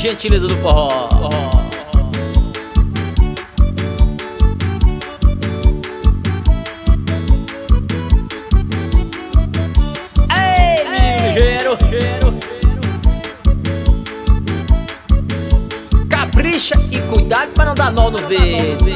gentileza do forró. Ei, menino ligeiro, capricha e cuidado pra não dar nó no dedo.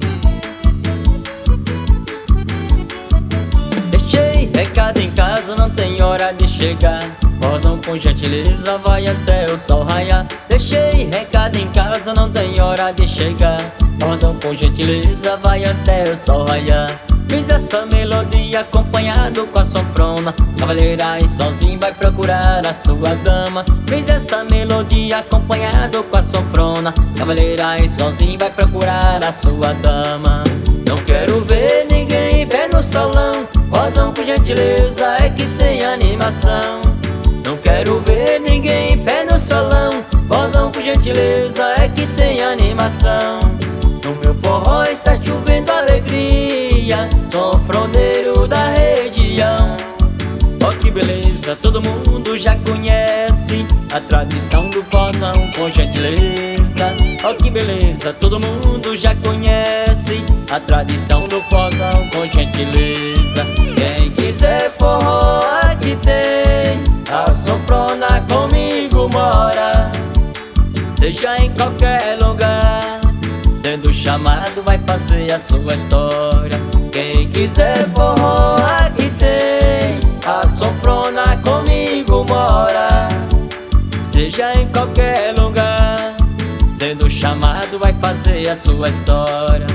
Deixei recado em casa, não tem hora de chegar. Bordão com gentileza vai até o sol raiar. Deixei recado em casa, não tem hora de chegar. Bordão com gentileza vai até o sol raiar. Fiz essa melodia acompanhado com a sanfona. Cavaleira aí sozinho vai procurar a sua dama. Fiz essa melodia acompanhado com a sanfona. Cavaleira aí sozinho vai procurar a sua dama. Não quero ver ninguém em pé no salão. Bordão com gentileza é que tem animação. Não quero ver ninguém em pé no salão. Bordão com gentileza é que tem animação. No meu forró está chovendo alegria. Sou frondeiro da região. Ó que beleza, todo mundo já conhece a tradição do bordão com gentileza. Ó que beleza, todo mundo já conhece a tradição do bordão com gentileza. Quem quiser forró aqui tem, a sanfona comigo mora. Seja em qualquer lugar, sendo chamado vai fazer a sua história. Quem quiser forró aqui tem, a sanfona comigo mora. Seja em qualquer lugar, sendo chamado vai fazer a sua história.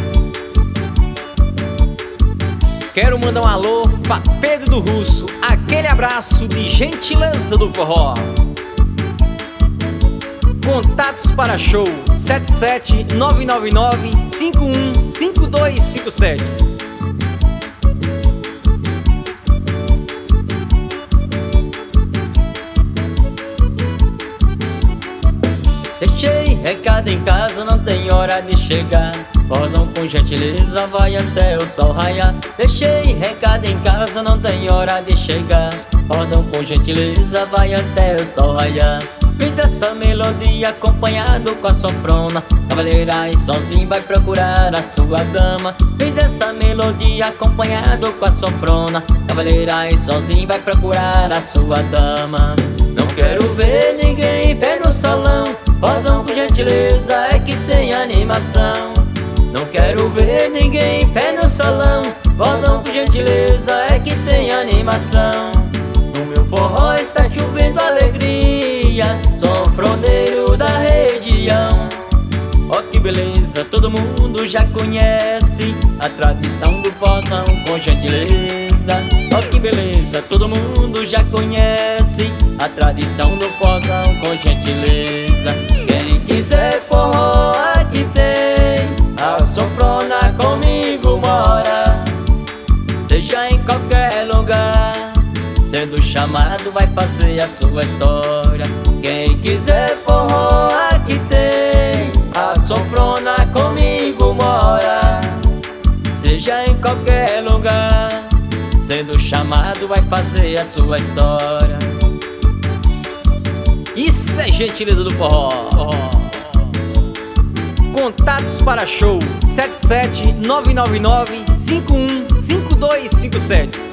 Quero mandar um alô pra Pedro do Russo, aquele abraço de gentileza do forró. Contatos para show 77999515257. Deixei recado em casa, não tem hora de chegar. Bordão com gentileza vai até o sol raiar. Deixei recado em casa, não tem hora de chegar. Bordão com gentileza vai até o sol raiar. Fiz essa melodia acompanhado com a sanfona. Cavaleira aí sozinho vai procurar a sua dama. Fiz essa melodia acompanhado com a sanfona. Cavaleira aí sozinho vai procurar a sua dama. Não quero ver ninguém em pé no salão. Bordão com gentileza é que tem animação. Não quero ver ninguém em pé no salão. Bordão com gentileza é que tem animação. No meu forró está chovendo alegria. Sou frondeiro da região. Ó que beleza, todo mundo já conhece a tradição do bordão com gentileza. Ó que beleza, todo mundo já conhece a tradição do bordão com gentileza. Quem quiser forró aqui tem, a sanfona comigo mora. Seja em qualquer lugar, sendo chamado vai fazer a sua história. Quem quiser forró aqui tem, a sanfona comigo mora. Seja em qualquer lugar, sendo chamado vai fazer a sua história. Isso é gentileza do forró. Contatos para show 77999515257.